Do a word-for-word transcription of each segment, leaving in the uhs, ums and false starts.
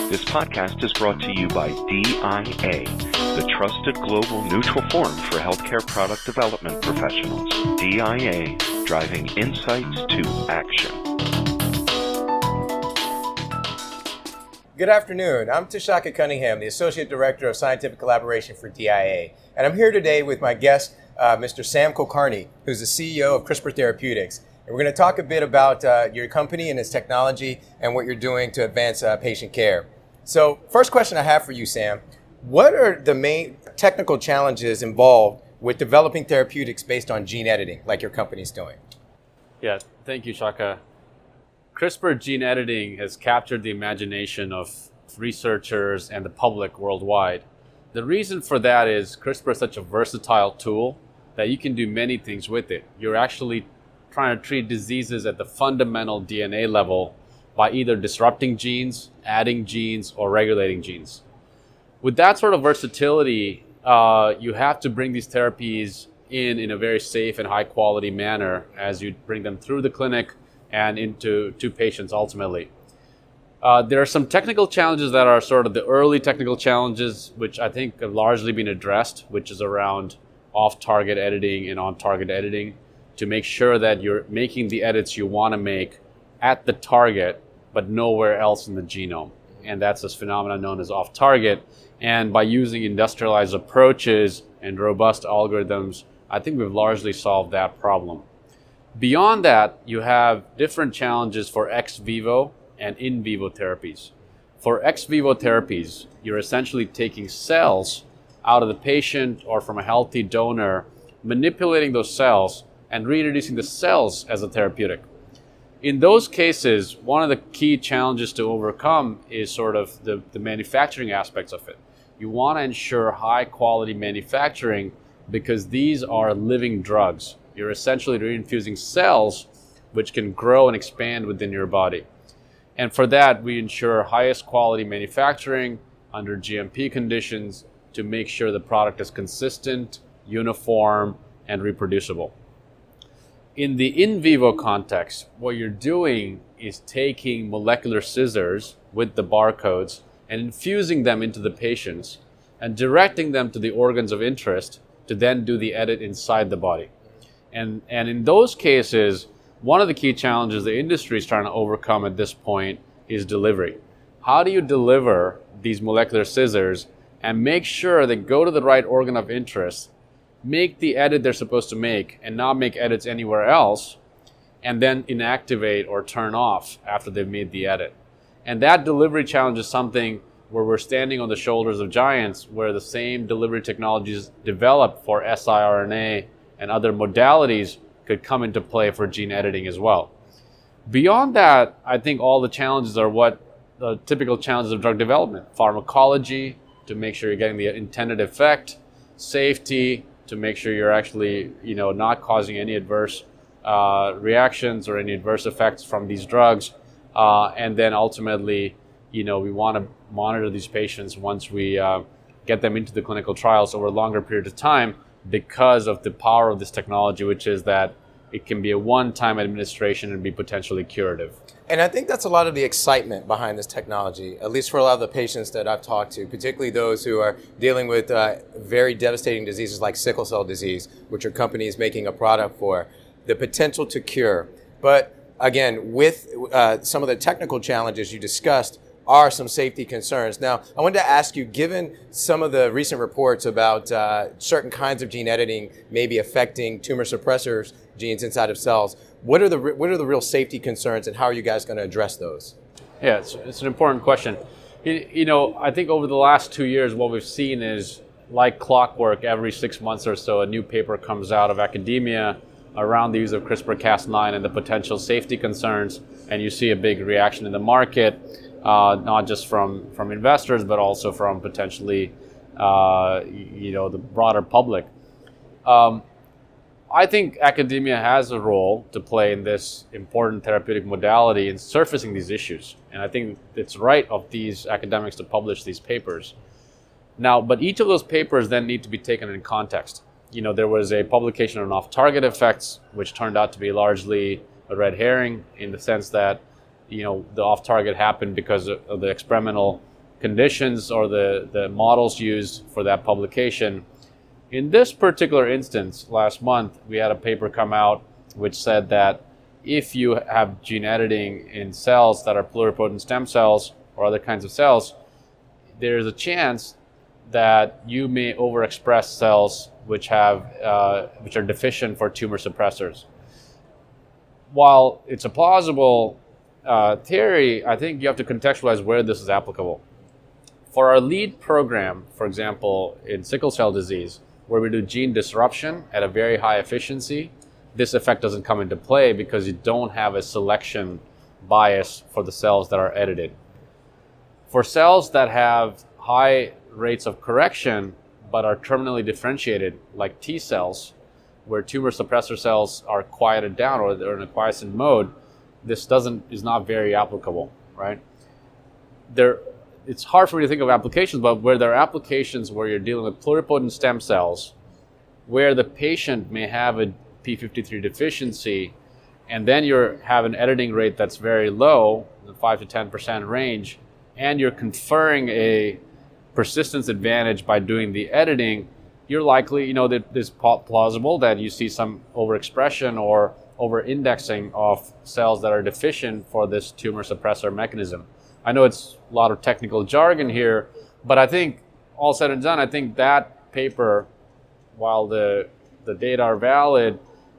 This podcast is brought to you by D I A, the trusted global neutral forum for healthcare product development professionals. D I A, driving insights to action. Good afternoon. I'm Tashaka Cunningham, the Associate Director of Scientific Collaboration for D I A. And I'm here today with my guest, uh, Mister Sam Kulkarni, who's the C E O of CRISPR Therapeutics. And we're going to talk a bit about uh, your company and its technology and what you're doing to advance uh, patient care. So first question I have for you, Sam, what are the main technical challenges involved with developing therapeutics based on gene editing, like your company's doing? Yeah, thank you, Shaka. CRISPR gene editing has captured the imagination of researchers and the public worldwide. The reason for that is CRISPR is such a versatile tool that you can do many things with it. You're actually trying to treat diseases at the fundamental D N A level by either disrupting genes, adding genes, or regulating genes. With that sort of versatility, uh, you have to bring these therapies in in a very safe and high quality manner as you bring them through the clinic and into to patients ultimately. Uh, there are some technical challenges that are sort of the early technical challenges, which I think have largely been addressed, which is around off-target editing and on-target editing, to make sure that you're making the edits you want to make at the target, but nowhere else in the genome. And that's this phenomenon known as off-target. And by using industrialized approaches and robust algorithms, I think we've largely solved that problem. Beyond that, you have different challenges for ex vivo and in vivo therapies. For ex vivo therapies, you're essentially taking cells out of the patient or from a healthy donor, manipulating those cells and reintroducing the cells as a therapeutic. In those cases, one of the key challenges to overcome is sort of the, the manufacturing aspects of it. You want to ensure high quality manufacturing because these are living drugs. You're essentially reinfusing cells which can grow and expand within your body. And for that, we ensure highest quality manufacturing under G M P conditions to make sure the product is consistent, uniform, and reproducible. In the in vivo context, what you're doing is taking molecular scissors with the barcodes and infusing them into the patients and directing them to the organs of interest to then do the edit inside the body. And, and in those cases, one of the key challenges the industry is trying to overcome at this point is delivery. How do you deliver these molecular scissors and make sure they go to the right organ of interest, make the edit they're supposed to make and not make edits anywhere else, and then inactivate or turn off after they've made the edit? And that delivery challenge is something where we're standing on the shoulders of giants, where the same delivery technologies developed for siRNA and other modalities could come into play for gene editing as well. Beyond that, I think all the challenges are what the typical challenges of drug development: pharmacology, to make sure you're getting the intended effect; safety, to make sure you're actually, you know, not causing any adverse uh, reactions or any adverse effects from these drugs. Uh, and then ultimately, you know, we want to monitor these patients once we uh, get them into the clinical trials over a longer period of time, because of the power of this technology, which is that it can be a one-time administration and be potentially curative. And I think that's a lot of the excitement behind this technology, at least for a lot of the patients that I've talked to, particularly those who are dealing with uh, very devastating diseases like sickle cell disease, which are companies making a product for, the potential to cure. But again, with uh, some of the technical challenges you discussed are some safety concerns. Now, I wanted to ask you, given some of the recent reports about uh, certain kinds of gene editing maybe affecting tumor suppressors genes inside of cells, what are the what are the real safety concerns, and how are you guys going to address those? Yeah, it's, it's an important question. You, you know, I think over the last two years, what we've seen is, like clockwork, every six months or so, a new paper comes out of academia around the use of CRISPR Cas nine and the potential safety concerns, and you see a big reaction in the market. Uh, not just from, from investors, but also from potentially, uh, you know, the broader public. Um, I think academia has a role to play in this important therapeutic modality in surfacing these issues. And I think it's right of these academics to publish these papers. Now, but each of those papers then need to be taken in context. You know, there was a publication on off-target effects, which turned out to be largely a red herring in the sense that, you know, the off-target happened because of the experimental conditions or the, the models used for that publication. In this particular instance, last month, we had a paper come out which said that if you have gene editing in cells that are pluripotent stem cells or other kinds of cells, there's a chance that you may overexpress cells which have uh, which are deficient for tumor suppressors. While it's a plausible uh, theory, I think you have to contextualize where this is applicable. For our lead program, for example, in sickle cell disease, where we do gene disruption at a very high efficiency, this effect doesn't come into play because you don't have a selection bias for the cells that are edited. For cells that have high rates of correction but are terminally differentiated, like T cells, where tumor suppressor cells are quieted down or they're in a quiescent mode, this doesn't is not very applicable, right? There, it's hard for me to think of applications, but where there are applications where you're dealing with pluripotent stem cells, where the patient may have a p fifty-three deficiency, and then you have an editing rate that's very low, the five to ten percent range, and you're conferring a persistence advantage by doing the editing, you're likely, you know, that it's plausible that you see some overexpression or over-indexing of cells that are deficient for this tumor suppressor mechanism. I know it's a lot of technical jargon here, but I think all said and done, I think that paper, while the the data are valid,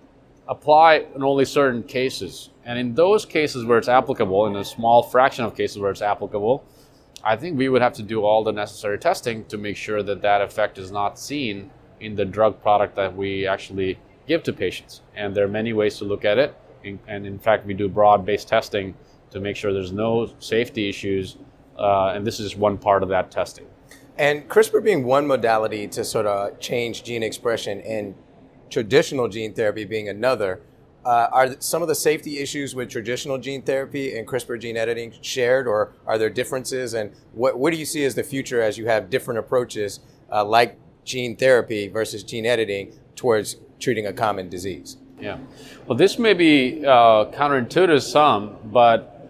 apply in only certain cases. And in those cases where it's applicable, in a small fraction of cases where it's applicable, I think we would have to do all the necessary testing to make sure that that effect is not seen in the drug product that we actually give to patients. And there are many ways to look at it. And in fact, we do broad-based testing to make sure there's no safety issues. Uh, and this is just one part of that testing. And CRISPR being one modality to sort of change gene expression and traditional gene therapy being another, uh, are some of the safety issues with traditional gene therapy and CRISPR gene editing shared, or are there differences? And what, what do you see as the future as you have different approaches uh, like gene therapy versus gene editing towards treating a common disease? Yeah. Well, this may be uh, counterintuitive to some, but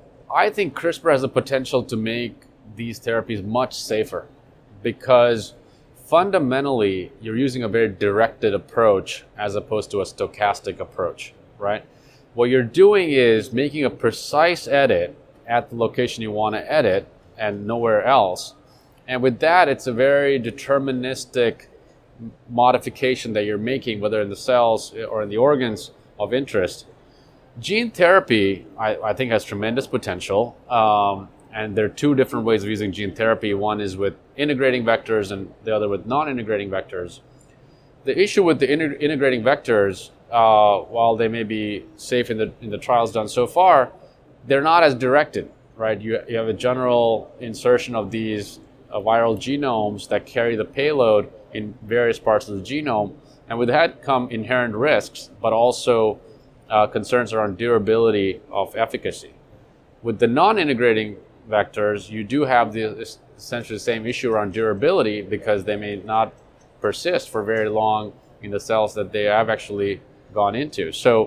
I think CRISPR has the potential to make these therapies much safer, because fundamentally you're using a very directed approach as opposed to a stochastic approach, right? What you're doing is making a precise edit at the location you want to edit and nowhere else. And with that, it's a very deterministic modification that you're making, whether in the cells or in the organs of interest. Gene therapy, I, I think, has tremendous potential. Um, And there are two different ways of using gene therapy. One is with integrating vectors and the other with non-integrating vectors. The issue with the inter- integrating vectors, uh, while they may be safe in the in the trials done so far, they're not as directed, right? You, you have a general insertion of these uh, viral genomes that carry the payload in various parts of the genome. And with that come inherent risks, but also uh, concerns around durability of efficacy. With the non-integrating vectors, you do have the essentially the same issue around durability, because they may not persist for very long in the cells that they have actually gone into. So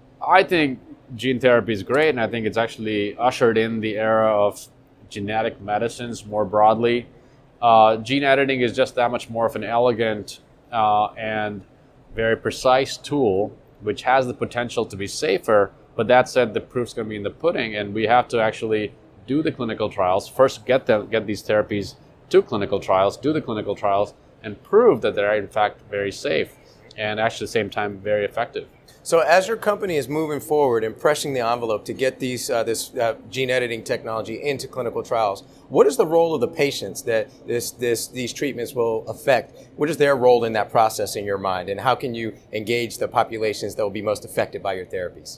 I think gene therapy is great, and I think it's actually ushered in the era of genetic medicines more broadly. Uh, gene editing is just that much more of an elegant uh, and very precise tool, which has the potential to be safer. But that said, the proof's going to be in the pudding, and we have to actually do the clinical trials, first get them, get these therapies to clinical trials, do the clinical trials, and prove that they're in fact very safe and actually at the same time very effective. So as your company is moving forward and pressing the envelope to get these uh, this uh, gene editing technology into clinical trials, what is the role of the patients that this this these treatments will affect? What is their role in that process in your mind, and how can you engage the populations that will be most affected by your therapies?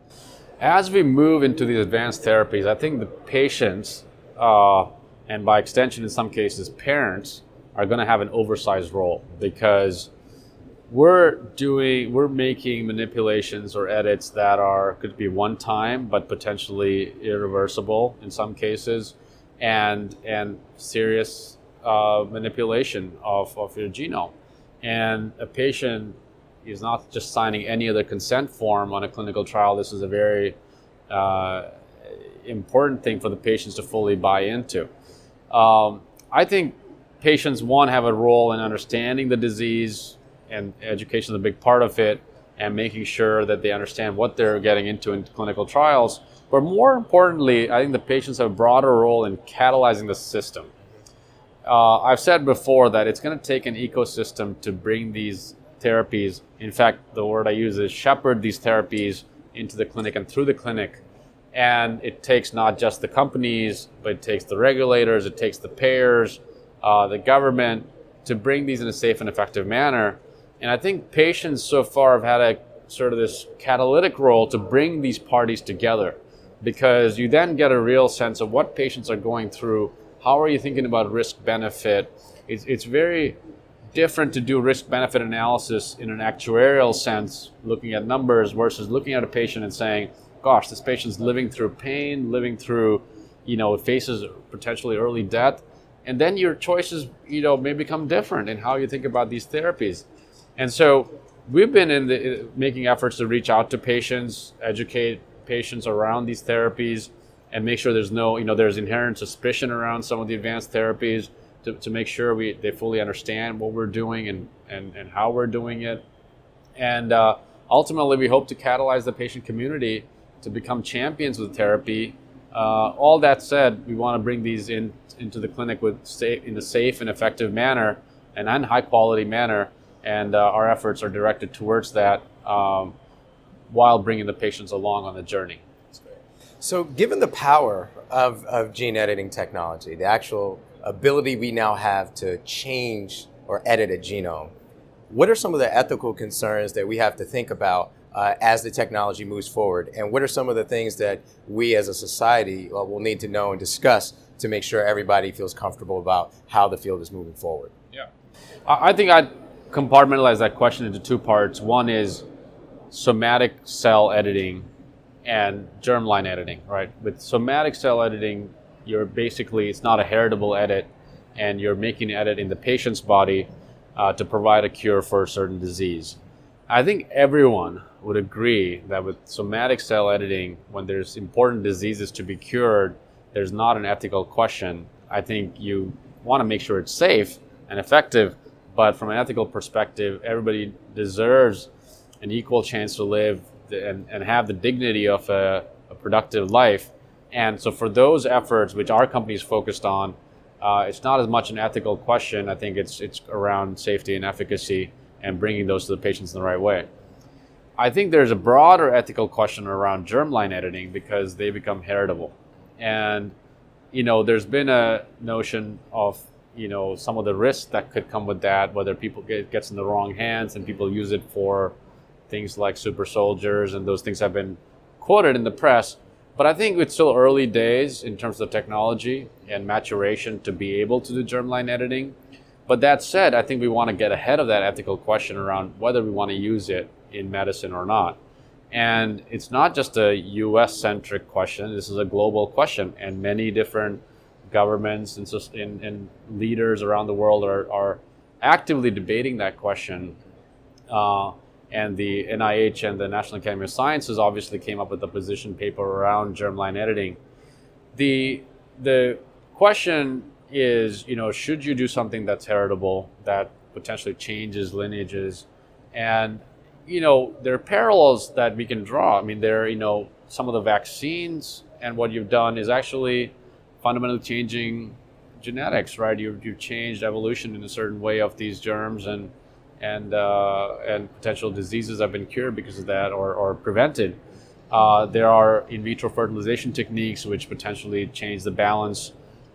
As we move into these advanced therapies, I think the patients, uh, and by extension in some cases parents, are going to have an oversized role, because we're doing, we're making manipulations or edits that are could be one time, but potentially irreversible in some cases, and and serious uh, manipulation of, of your genome. And a patient is not just signing any other consent form on a clinical trial. This is a very uh, important thing for the patients to fully buy into. Um, I think patients, one, have a role in understanding the disease, and education is a big part of it, and making sure that they understand what they're getting into in clinical trials. But more importantly, I think the patients have a broader role in catalyzing the system. Uh, I've said before that it's going to take an ecosystem to bring these therapies. In fact, the word I use is shepherd these therapies into the clinic and through the clinic. And it takes not just the companies, but it takes the regulators, it takes the payers, uh, the government to bring these in a safe and effective manner. And I think patients so far have had a sort of this catalytic role to bring these parties together, because you then get a real sense of what patients are going through. How are you thinking about risk benefit? It's, it's very different to do risk benefit analysis in an actuarial sense, looking at numbers, versus looking at a patient and saying, gosh, this patient's living through pain, living through, you know, faces potentially early death. And then your choices, you know, may become different in how you think about these therapies. And so we've been in the making efforts to reach out to patients, educate patients around these therapies, and make sure there's no, you know, there's inherent suspicion around some of the advanced therapies to, to make sure we they fully understand what we're doing and, and, and how we're doing it. And uh, ultimately, we hope to catalyze the patient community to become champions with therapy. Uh, all that said, we want to bring these in into the clinic with safe, in a safe and effective manner and in high quality manner. And uh, our efforts are directed towards that um, while bringing the patients along on the journey. So given the power of, of gene editing technology, the actual ability we now have to change or edit a genome, what are some of the ethical concerns that we have to think about uh, as the technology moves forward? And what are some of the things that we as a society uh, will need to know and discuss to make sure everybody feels comfortable about how the field is moving forward? Yeah, I think I'd compartmentalize that question into two parts. One is somatic cell editing and germline editing, right? With somatic cell editing, you're basically, it's not a heritable edit, and you're making an edit in the patient's body uh, to provide a cure for a certain disease. I think everyone would agree that with somatic cell editing, when there's important diseases to be cured, there's not an ethical question. I think you want to make sure it's safe and effective, but from an ethical perspective, everybody deserves an equal chance to live and, and have the dignity of a, a productive life. And so for those efforts, which our company is focused on, uh, it's not as much an ethical question. I think it's it's around safety and efficacy and bringing those to the patients in the right way. I think there's a broader ethical question around germline editing because they become heritable. And, you know, there's been a notion of, you know, some of the risks that could come with that, whether people get gets in the wrong hands and people use it for things like super soldiers, and those things have been quoted in the press. But I think it's still early days in terms of technology and maturation to be able to do germline editing. But that said, I think we want to get ahead of that ethical question around whether we want to use it in medicine or not. And it's not just a U S-centric question. This is a global question, and many different governments and, and, and leaders around the world are, are actively debating that question. Uh, and the N I H and the National Academy of Sciences obviously came up with a position paper around germline editing. The, the question is, you know, should you do something that's heritable, that potentially changes lineages? And, you know, there are parallels that we can draw. I mean, there are, you know, some of the vaccines, and what you've done is actually fundamentally changing genetics, right? You've, you've changed evolution in a certain way of these germs, and and uh, and potential diseases have been cured because of that, or, or prevented. Uh, there are in vitro fertilization techniques which potentially change the balance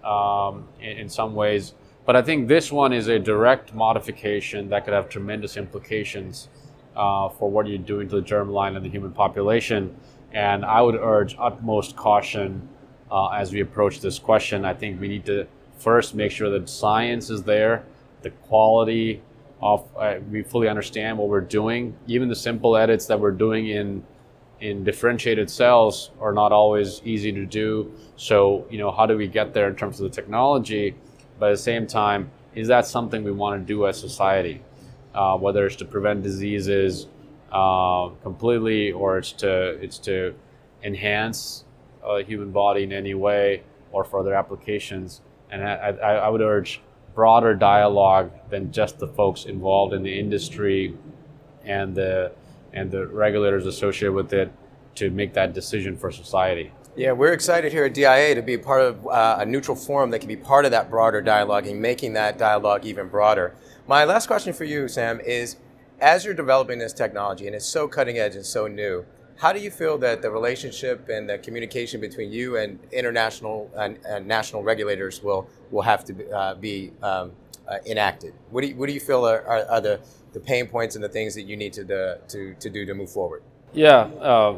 um, in, in some ways. But I think this one is a direct modification that could have tremendous implications uh, for what you're doing to the germline and the human population. And I would urge utmost caution uh, as we approach this question. I think we need to first make sure that science is there, the quality of, uh, we fully understand what we're doing. Even the simple edits that we're doing in in differentiated cells are not always easy to do. So, you know, how do we get there in terms of the technology? But at the same time, is that something we want to do as society? Uh, whether it's to prevent diseases uh, completely, or it's to it's to enhance a human body in any way, or for other applications. And I, I, I would urge broader dialogue than just the folks involved in the industry and the and the regulators associated with it to make that decision for society. Yeah, we're excited here at D I A to be part of uh, a neutral forum that can be part of that broader dialogue and making that dialogue even broader. My last question for you, Sam, is as you're developing this technology, and it's so cutting edge and so new, how do you feel that the relationship and the communication between you and international and, and national regulators will will have to uh, be um, uh, enacted? What do you, what do you feel are, are, are the, the pain points and the things that you need to the, to to do to move forward? Yeah, uh,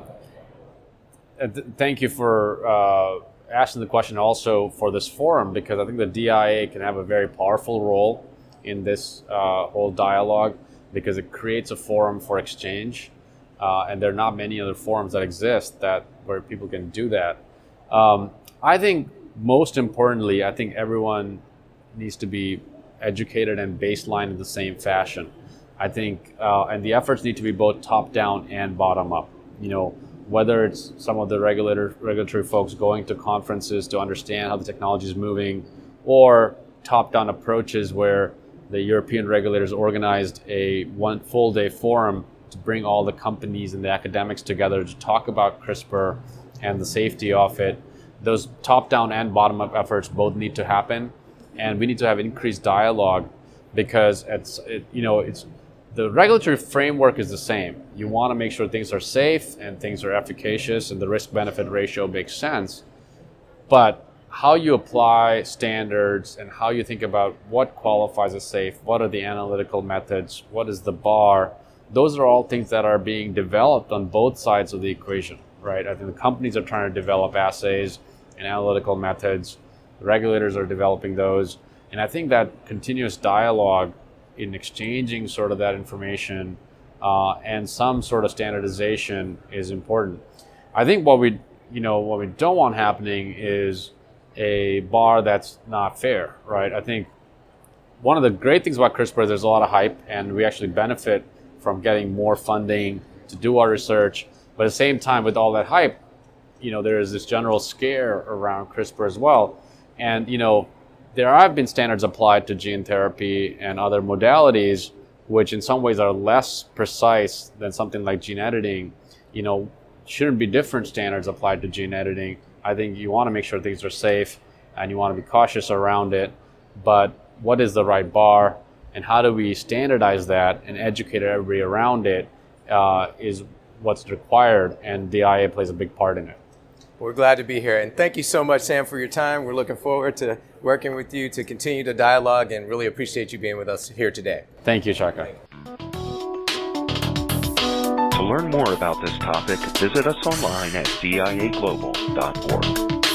th- thank you for uh, asking the question also for this forum, because I think the D I A can have a very powerful role in this uh, whole dialogue, because it creates a forum for exchange. Uh, and there are not many other forums that exist that where people can do that. Um, I think most importantly, I think everyone needs to be educated and baselined in the same fashion. I think, uh, and the efforts need to be both top down and bottom up. You know, whether it's some of the regulator, regulatory folks going to conferences to understand how the technology is moving, or top down approaches where the European regulators organized a one full day forum to bring all the companies and the academics together to talk about CRISPR and the safety of it. Those top-down and bottom-up efforts both need to happen, and we need to have increased dialogue, because it's it, you know it's the regulatory framework is the same. You want to make sure things are safe and things are efficacious and the risk-benefit ratio makes sense, but how you apply standards and how you think about what qualifies as safe, what are the analytical methods, what is the bar, those are all things that are being developed on both sides of the equation, right? I think the companies are trying to develop assays and analytical methods. The regulators are developing those. And I think that continuous dialogue in exchanging sort of that information uh, and some sort of standardization is important. I think what we, you know, what we don't want happening is a bar that's not fair, right? I think one of the great things about CRISPR is there's a lot of hype, and we actually benefit from getting more funding to do our research. But at the same time, with all that hype, you know, there is this general scare around CRISPR as well. And, you know, there have been standards applied to gene therapy and other modalities, which in some ways are less precise than something like gene editing. You know, shouldn't be different standards applied to gene editing. I think you want to make sure things are safe and you want to be cautious around it. But what is the right bar? And how do we standardize that and educate everybody around it uh, is what's required, and D I A plays a big part in it. We're glad to be here, and thank you so much, Sam, for your time. We're looking forward to working with you to continue the dialogue, and really appreciate you being with us here today. Thank you, Shaka. To learn more about this topic, visit us online at D I A global dot org.